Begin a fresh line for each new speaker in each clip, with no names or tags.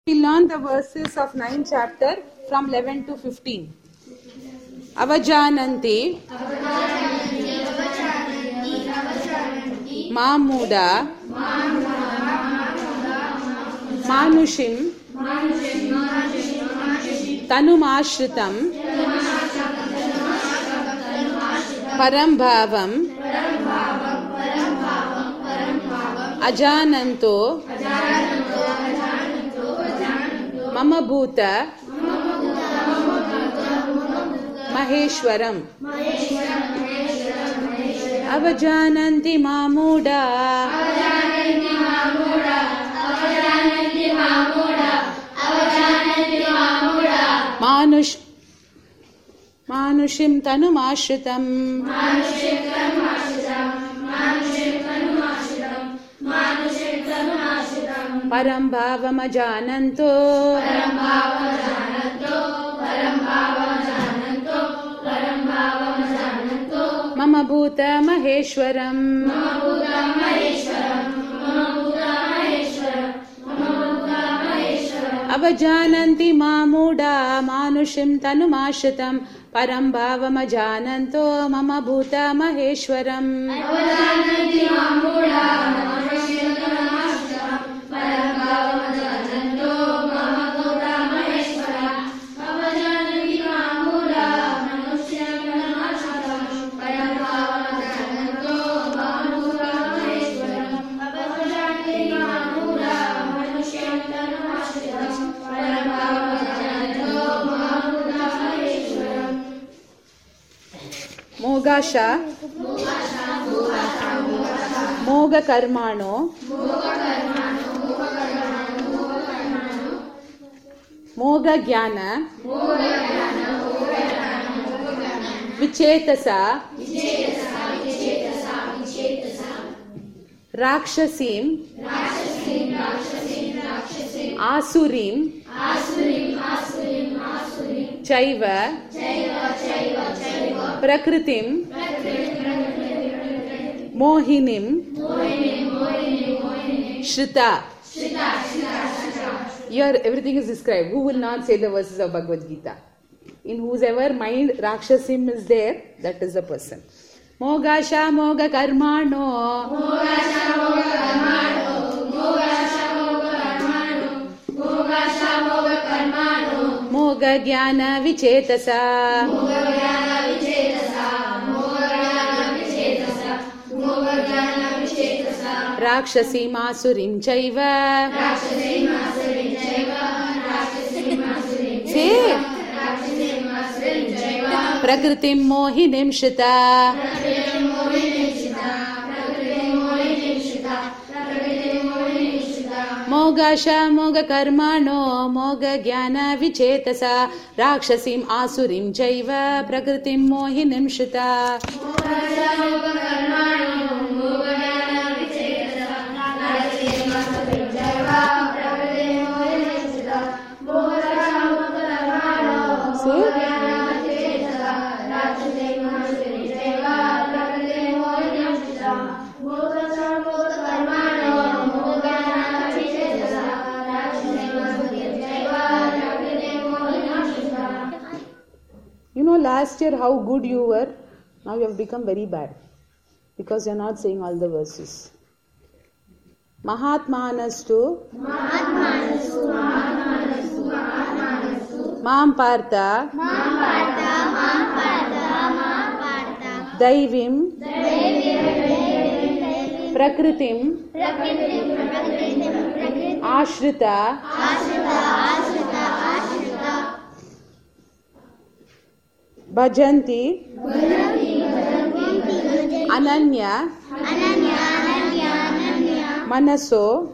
We learn the verses of 9th chapter from 11 to 15. Avajananti Mamuda Manushim Tanumashritam Parambhavam Ajananto Mama Bhuta Maheshwaram Avajananti Mamuda Manushim Tanumashritam Parambhavam Ajananto Mama Bhuta Maheshwaram Avajananti Mamuda Manushim Tanumashritam Parambhavam Ajananto Mama Bhuta Maheshwaram Avajananti Mamuda Manushim Tanumashritam Parambhavam Ajananto Mama Bhuta Maheshwaram Avajananti Mamuda Manushim Tanumashritam Parambhavam Ajananto Mama Bhuta Maheshwaram Avajananti Mamuda Manushim Tanumashritam Parambhavam Ajananto Mama Bhuta Maheshwaram Mogasha Moga Karmano Moga Jnana Vichetasa Rakshasim Asurim Chaiva Prakritim Mohinim Shrita. Here everything is described. Who will not say the verses of Bhagavad Gita? In whosever mind Rakshasim is there, that is the person. Mogasha Moga Karmano Moga Jnana Vichetasa Rakshasim Asurim Chaiva Say Prakritim Mohinim Shita Mogasha Moga Karmano Moga Jnana Vichetasa Rakshasim Asurim Chaiva Prakritim Mohinim Shita You know, last year how good you were, now you have become very bad because you are not saying all the verses. Mahatmanastu Mam Partha Daivim Prakritim Ashrita Bhajanti Ananya Manaso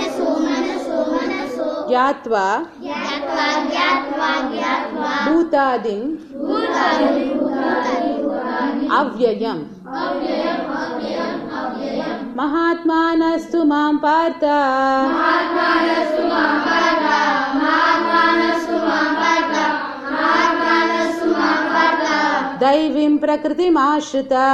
Yatva Bhutadim Avyayam Mahatmanastu Mam Partha Daivim Prakritim Ashrita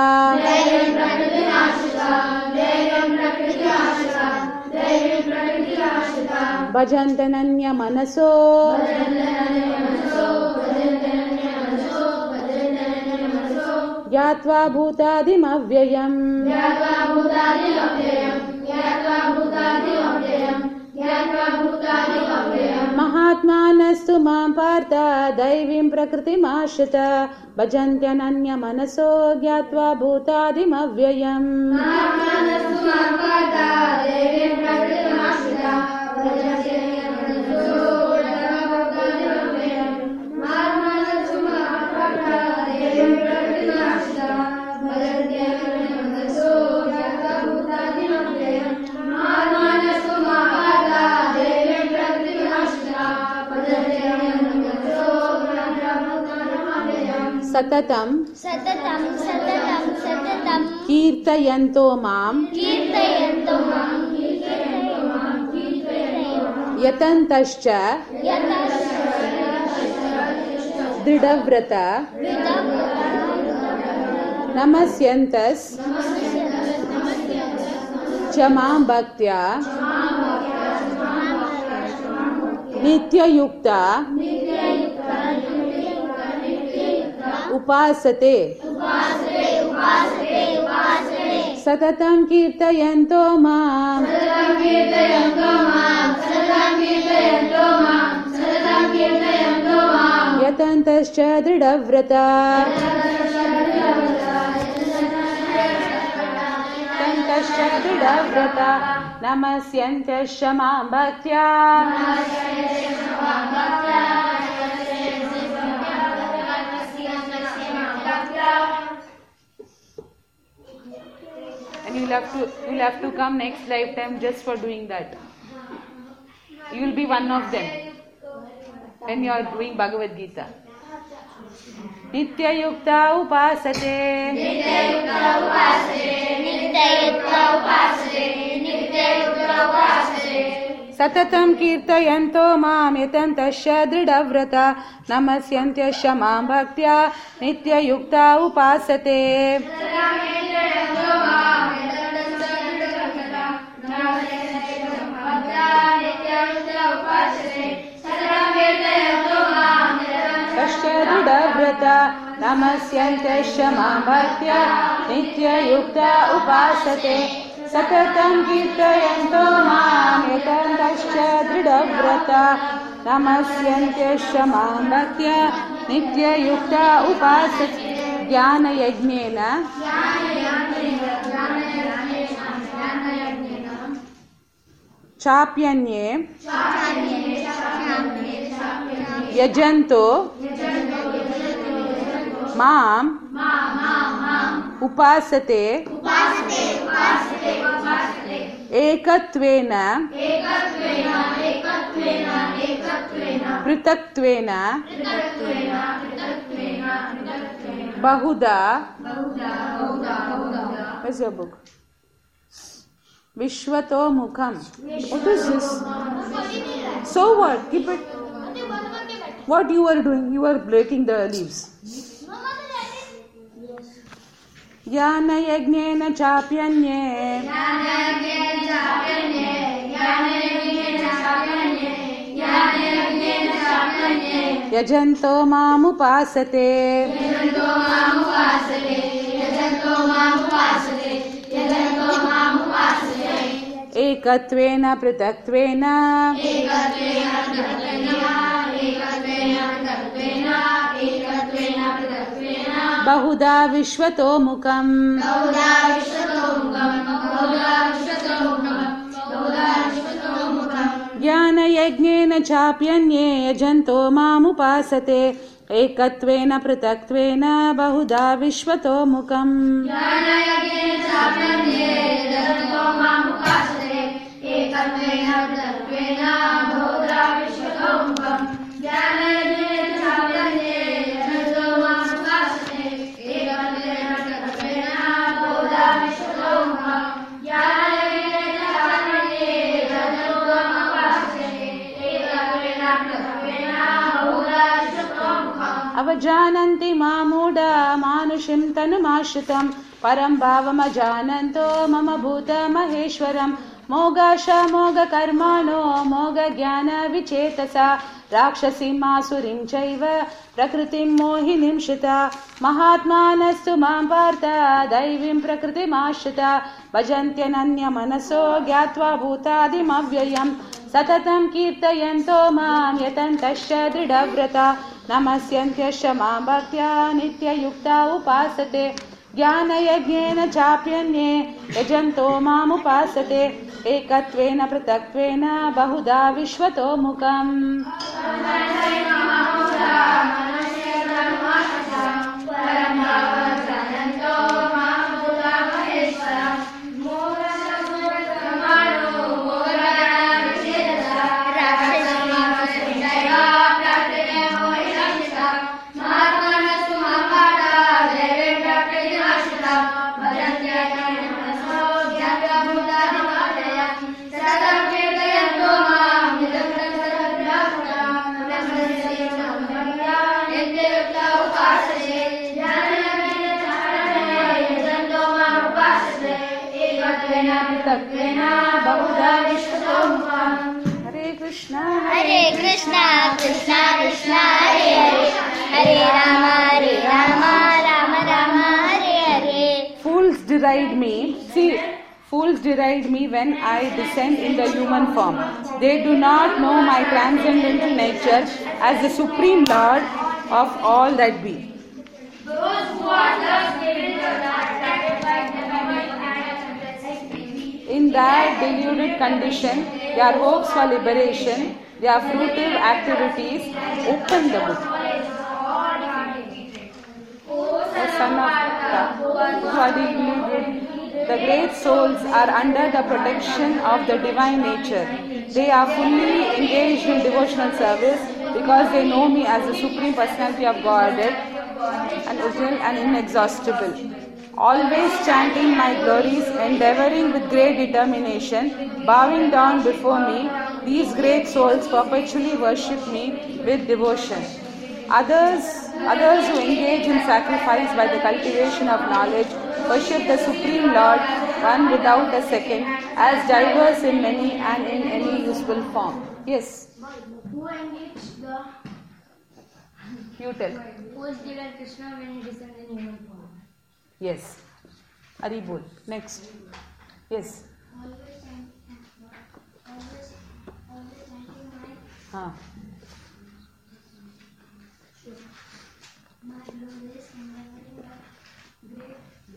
ಭಜಂತನನ್ಯ ಮನಸೋ ಜ್ಞಾತ್ವಾ ಭೂತಾದಿಮವ್ಯಯಂ ಮಹಾತ್ಮಾನಸ್ತು ಮಾಂ ಪಾರ್ಥ ದೈವೀಂ ಪ್ರಕೃತಿಮಾಶ್ರಿತ ಭಜಂತ್ಯನನ್ಯ ಮನಸೋ ಜ್ಞಾತ್ವಾ ಭೂತಾದಿಮವ್ಯಯಂ ಸತತಂ ಕೀರ್ತಯಂತೋ ಮಾಂ ಯತಂತಶ್ಚ ದೃಢವ್ರತ ನಮಸ್ಯಂತಸ್ ಚ ಮಾಂ ಭಕ್ತ್ಯಾ ನಿತ್ಯಯುಕ್ತ ಉಪಾಸತೆ ಸತತಂ ಕೀರ್ತಯಂತೋ ಮಾಂ ಯತಂತಶ್ಚ ದೃಢವ್ರತ ನಮಸ್ಯಂತಶ್ಚ ಮಾಂ ಭಕ್ತ್ಯಾ and you'll have to come next lifetime just for doing that. You will be one of them when you are doing Bhagavad Gita. Nitya yukta upasate ಸತತಂ ಕೀರ್ತಯಂತೋ ಮಾಂ ಯತಂತಶ್ಚ ದೃಢವ್ರತ ನಮಸ್ಯಂತ್ಯಶ್ಚ ಮಾಂ ಭಕ್ತ್ಯಾ ನಿತ್ಯಯುಕ್ತ ಉಪಾಸತೆ ದೃಢವ್ರತ ನಮಸ್ಯಂತ್ಯಶ್ಚ ಮಾಂ ಭಕ್ತ್ಯಾ ನಿತ್ಯಯುಕ್ತ ಉಪಾಸತೆ ಸತತಂ ಕೀರ್ತಯಂತೋ ಮಾಂ ಯತಂತಶ್ಚ ದೃಢವ್ರತ ನಮಸ್ಯಂತ್ಯಶ್ಚ ಮಾಂ ಭಕ್ತ್ಯಾ ನಿತ್ಯಯುಕ್ತ ಉಪಾಸತೆ ಜ್ಞಾನಯಜ್ಞೇನ ಚಾಪ್ಯನ್ಯೇ ಯಜಂತೋ ಮಾಂ ಉಪಾಸತೆ ಏಕತ್ವೇನ ಪೃಥಕ್ತ್ವೇನ ಬಹುಧಾ ವಿಶ್ವತೋ ಮುಖಂ. What is this? So what? Keep it. What you are doing? You are breaking the leaves. Jnana yajnena chapyanye yajanto mam upasate ekattvena prithaktvena बहुधा विश्वतो मुखम ज्ञान यज्ञेन चाप्यन्ये यजन्तो मामुपासते एकत्वेन पृथक्त्वेन बहुधा विश्वतो मुखम अवजानन्ति मामूढा मानुषं तनुमाश्रितं परं भावमजानन्तो मम भूतमहेश्वरं Mogasha moga karmano moga jnana vichetasa Rakshasi masurim chaiva prakritim mohinim shita Mahatmanastu mam partha daivim prakritim ashita Bhajantyananya manaso gyatva bhutadim avyayam Satatam kirtayanto mam yatantasya dridavrata Namasyantyasya mam bhaktya nitya yukta upasate Jnana yagyena chapyanye yajanto mam upasate Ekatvena pratakvena bahuda vishvato mukam
Hare Krishna, Krishna Krishna, Hare Hare, Hare Rama, Rama Rama, Hare Hare.
Fools deride me. See, fools deride me when I descend in the human form. They do not know my transcendental nature as the Supreme Lord of all that be.
Those who are thus given to attracted by divine and
In that deluded condition, their hopes for liberation, their fruitive activities open the book. O son of who are deluded, the great souls are under the protection of the divine nature. They are fully engaged in devotional service because they know me as the Supreme Personality of Godhead, and original and inexhaustible. Always chanting my glories, endeavoring with great determination, bowing down before me, these great souls perpetually worship me with devotion. Others who engage in sacrifice by the cultivation of knowledge worship the Supreme Lord, one without a second, as diverse in many and in any useful form. Yes?
who engaged the
You tell.
who is given Krishna when he descends in human form.
Yes. Haribol. Next. Yes.
Always thanking
Huh.
my glorious endeavoring by great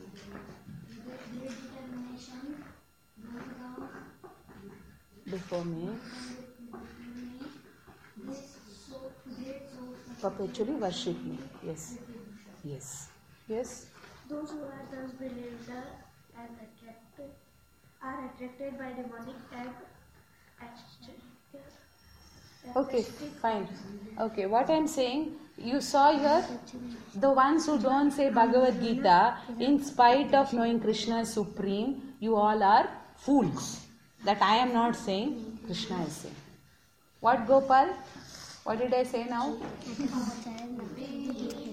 determination, going down
Before me,
this great soul.
perpetually worship me. Yes. Yes. Yes.
Those who are thus believed are attracted by demonic and
Okay, fine. Okay, what I'm saying, you saw here, the ones who don't say Bhagavad Gita, in spite of knowing Krishna is supreme, you all are fools. That I am not saying, Krishna is saying. What, Gopal? What did I say now?